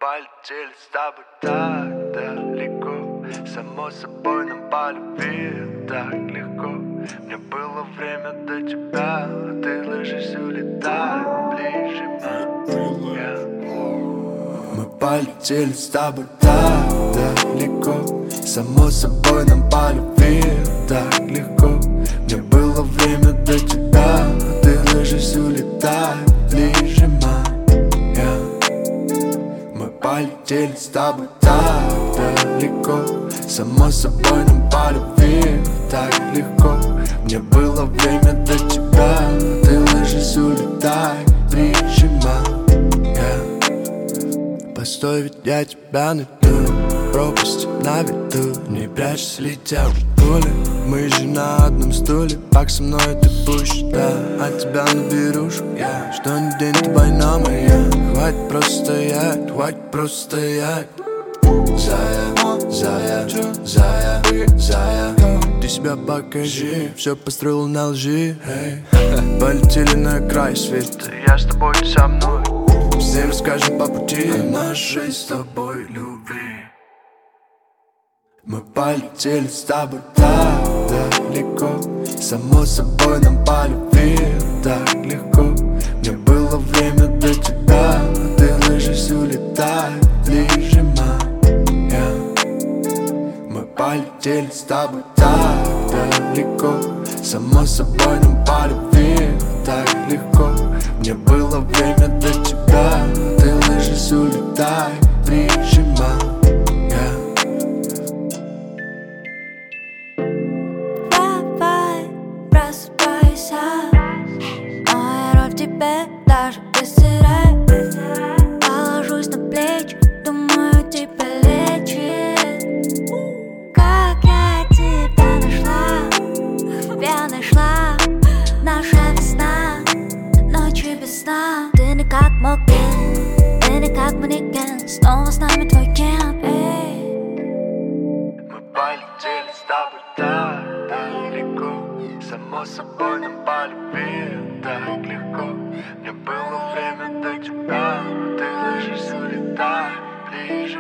полетели с тобой так далеко. Само собой нам по любви так легко. Мне было время до тебя, а ты ложишься, улетай ближе. Мы полетели с тобой так далеко. Само собой нам по любви так легко. Мне было время до тебя, а ты ложишься, улетай ближе, Мы полетели с тобой так далеко. Само собой нам по любви так легко. Мне было время до тебя, а ты ложись, улетай, прижимай. Постой, ведь я тебя найду. Пропасть на виду, не прячься, летя в пуле. Мы же на одном стуле, как со мной ты пусть, да. От тебя наберусь я, что ни день ты война моя. Хватит просто стоять, хватит просто стоять. Зая, зая, зая, зая, ты себя покажи, все построил на лжи. Полетели на край света, я с тобой, ты со мной. Все расскажем по пути о нашей с тобой любви. Мы полетели с тобой так далеко. Само собой нам по любви так легко. Мне было время до тебя, а ты ложишься, улетай ближе, Мы полетели с тобой так далеко. Само собой нам по любви так легко. Мне было время до тебя, а ты ложишься, улетай, прижимай. Даже без сирен положусь на плечи, думаю, тебя лечит. Как я тебя нашла, наша весна, ночи без сна. Ты не как Мокен, ты не как манекен, снова с нами твой кент. Мы полетели с тобой так далеко. Само собой нам по любви так легко. Мне было время до тебя, ты ложишься, улетай ближе,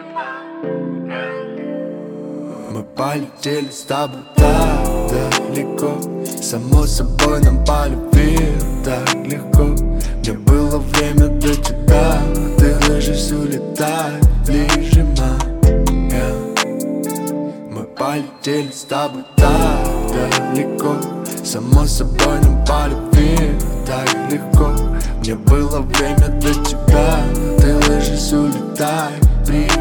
Мы полетели с тобой так далеко. Само собой нам по любви так легко. Мне было время до тебя, ты ложишься, улетай ближе, Мы полетели с тобой так далеко. Само собой нам по любви так легко. Мне было время до тебя, ты ложись, улетай,